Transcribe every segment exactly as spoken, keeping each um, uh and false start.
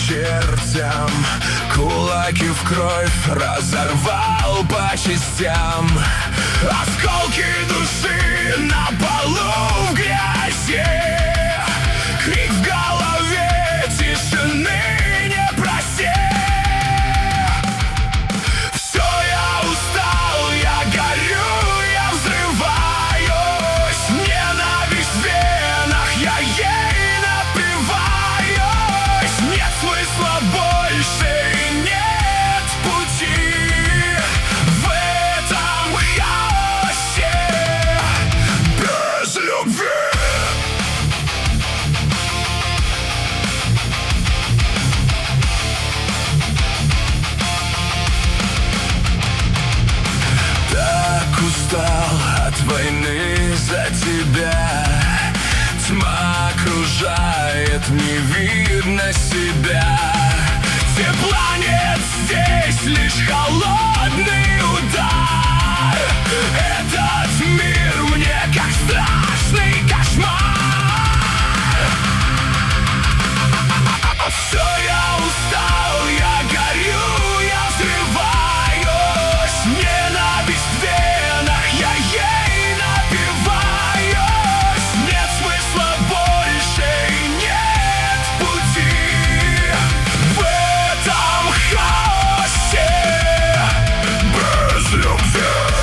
чертям, кулаки в кровь разорвал по частям. Осколки души на полу в грязи, крик в голове, тишины не проси. Все, я устал, я горю, я взрываюсь. Ненависть в венах, я ей напиваюсь. Нет смысла больше и нет пути в этом хаосе без любви. Устал от войны за тебя. Тьма окружает, не видно себя. Тепла нет здесь, лишь холодный удар. Этот мир мне как страшный кошмар. Все, я устал, я горю, я взрываюсь. Ненависть в венах, я ей напиваюсь. Нет смысла больше и нет пути в этом хаосе без любви.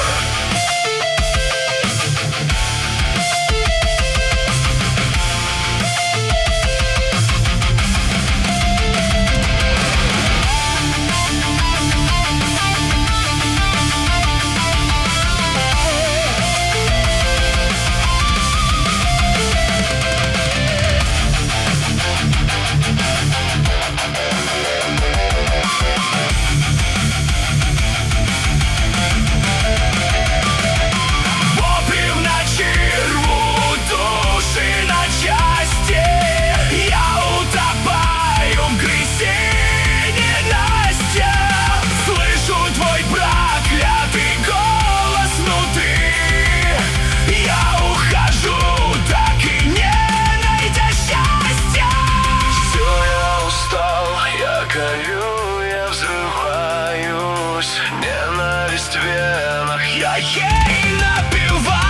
Горю, я взрываюсь. Ненависть в венах, я ей напиваюсь.